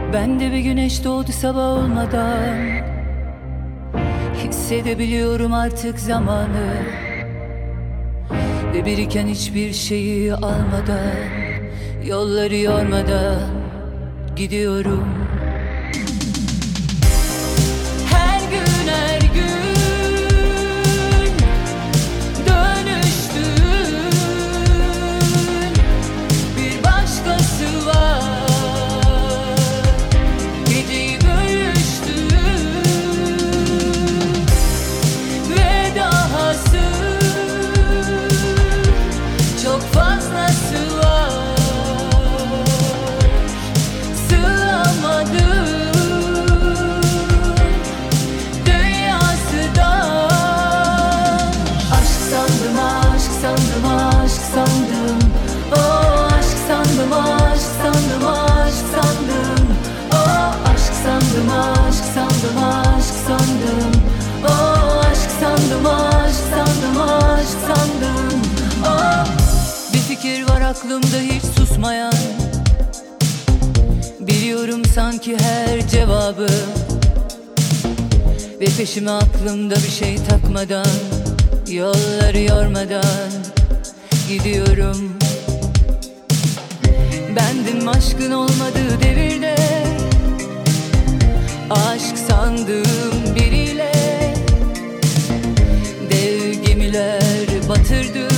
Ben de bir güneş doğdu sabah olmadan. Hissedebiliyorum artık zamanı ve biriken hiçbir şeyi almadan, yolları yormadan gidiyorum. Her gün her gün dönüştün, bir başkası var. Geceyi bölüştün ve dahası çok fazlası var. Sığamadım dünyası da. Aşk sandım, aşk sandım, aşk sandım. Oh, aşk sandım, aşk sandım, aşk sandım. Oh, aşk sandım, aşk sandım, aşk sandım. Oh, aşk sandım, aşk sandım, aşk sandım. Oh. Bir fikir var aklımda hiç susmayan. Biliyorum sanki her cevabı ve peşime aklımda bir şey takmadan, yolları yormadan gidiyorum. Bendim aşkın olmadığı devirde, aşk sandığım biriyle dev gemiler batırdı.